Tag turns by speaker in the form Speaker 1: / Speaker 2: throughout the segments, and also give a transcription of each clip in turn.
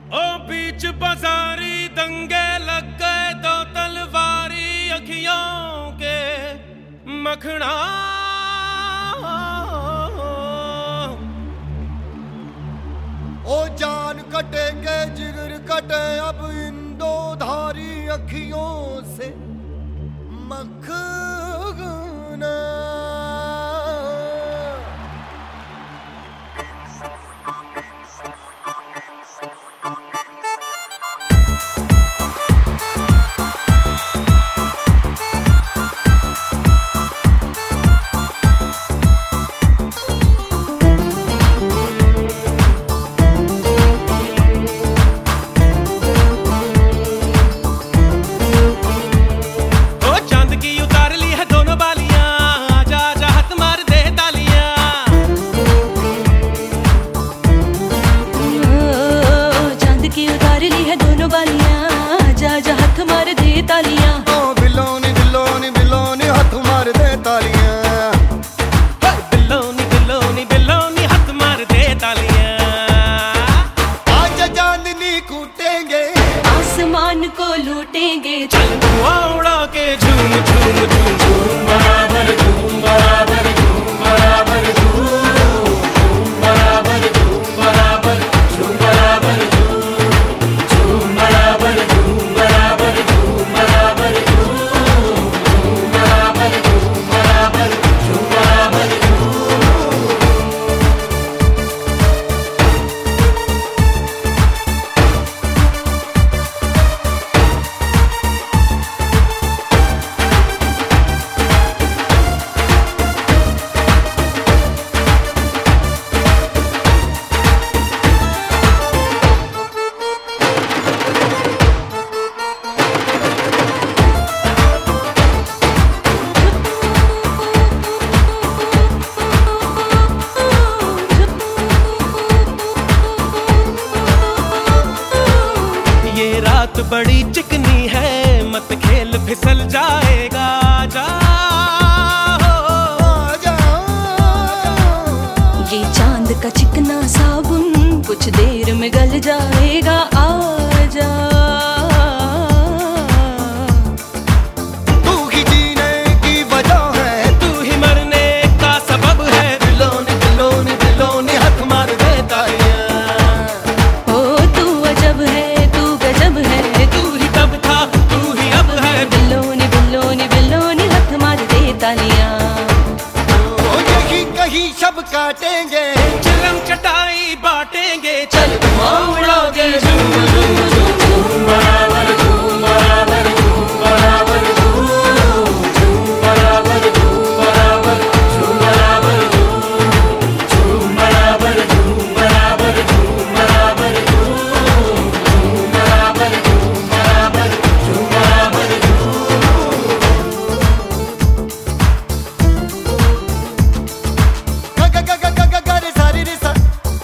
Speaker 1: ओ बीच बाजारी दंगे लग गए दो तलवारी अखियों के मखना।
Speaker 2: ओ जान कटेंगे जिगर कटे अब इन दो धारी अखियों से मखना।
Speaker 1: तालियां
Speaker 2: बिलोनी बिलोनी बिलोनी हाथ मार दे तालियां।
Speaker 1: बिलोनी बिलोनी बिलोनी हाथ मार दे तालियां।
Speaker 2: आज चांदनी कूटेंगे
Speaker 1: आसमान को लूटेंगे। चल धुआं उड़ा के झूम झूम झूम झूम बराबर झूम बराबर झूम बराबर झूम बराबर झूम बराबर झूम बराबर झूम बराबर झूम बराबर झूम बराबर झूम बराबर झूम बराबर झूम बराबर रात बड़ी चिकनी है मत खेल फिसल जाएगा। जा
Speaker 3: ये चांद का चिकना साबुन कुछ देर में गल जाएगा। आजा
Speaker 2: तू ही जीने की वजह है
Speaker 1: तू ही मरने का सबब है।
Speaker 2: बिलोनी बिलोनी बिलोनी हाथ मार दे तालियां।
Speaker 3: ओ तू अजब है तू गजब है
Speaker 1: तू ही तब था तू ही अब है।
Speaker 3: बिलोनी बिलोनी बिलोनी हाथ मार दे तालियां।
Speaker 2: ओ यही कहीं शब काटेंगे
Speaker 1: चिलम चटाई बांटेंगे।
Speaker 3: चल धुआं उड़ा के झूम झूम झूम झूम बराबर झूम बराबर झूम बराबर झूम बराबर झूम बराबर झूम बराबर झूम बराबर झूम बराबर झूम बराबर झूम बराबर झूम बराबर झूम बराबर
Speaker 2: ग ग ग ग ग ग रे सारी रे सा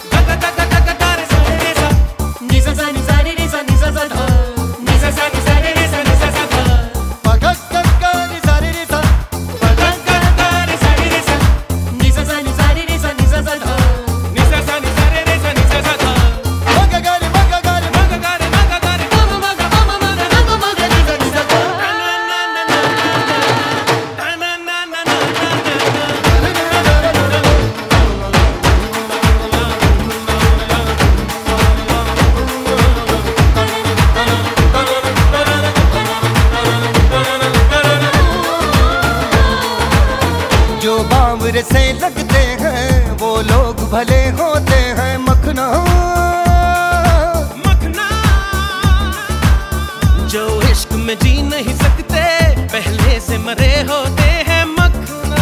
Speaker 3: नि सा सा नि सा रे रे सा नि सा सा धा नि सा सा नि सा रे रे सा नि सा सा धा
Speaker 2: ग ग ग रे सारी रे सा
Speaker 3: गा गा गा रे सा रे रे सा नि सा सा नि सा रे रे सा नि सा सा धा
Speaker 1: नि सा सा नि सा रे रे सा नि सा सा धा
Speaker 2: म ग ग रे म ग ग रे
Speaker 1: म ग ग रे म ग ग रे
Speaker 3: गा मा गा मा मा गा गा मा मा गा नि सा नि सा धा
Speaker 1: ना ना ना ना ना ना ना ना।
Speaker 2: जो बावरे से लगते हैं वो लोग भले होते हैं। मखना
Speaker 1: मखना जो इश्क में जी नहीं सकते पहले से मरे होते हैं। मखना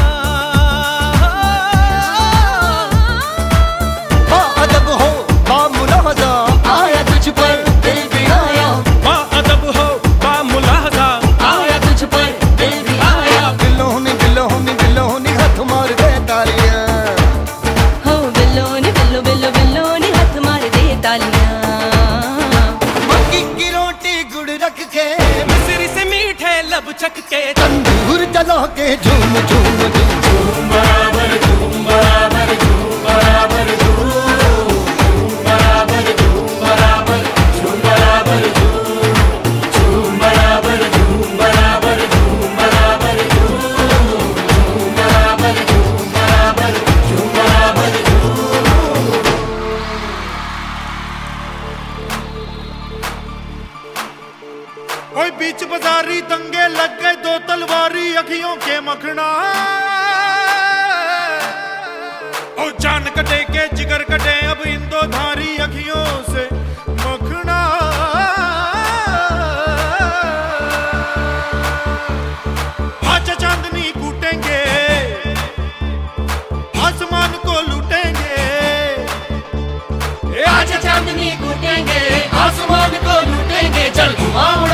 Speaker 2: अदब हो बामुलाहजा आया तुझ पर दिल भी आया।
Speaker 1: अदब हो बामुलाहजा
Speaker 3: आया तुझ पर दिल भी आया।
Speaker 2: बिलोनी बिलोनी बिलोनी हाथ मार दे तालियां।
Speaker 3: हो बिलोनी बिलो बिलो बिलोनी हाथ मार दे तालियां।
Speaker 2: मक्की की रोटी गुड़ रख के
Speaker 1: मिस्री से मीठे लब चख के।
Speaker 2: तंदूर जला के झूम झूम झूम झूम बराबर झूम बराबर झूम बराबर झूम बराबर झूम बराबर
Speaker 4: तलवारी दंगे लग गए दो तलवारी अखियों के मखना। ओ जान कटे के जिगर कटे अब इन दो धारी अखियों से मखना। आज चांदनी कूटेंगे आसमान को लूटेंगे।
Speaker 3: आज चांदनी कूटेंगे आसमान को लूटेंगे। चल धुआं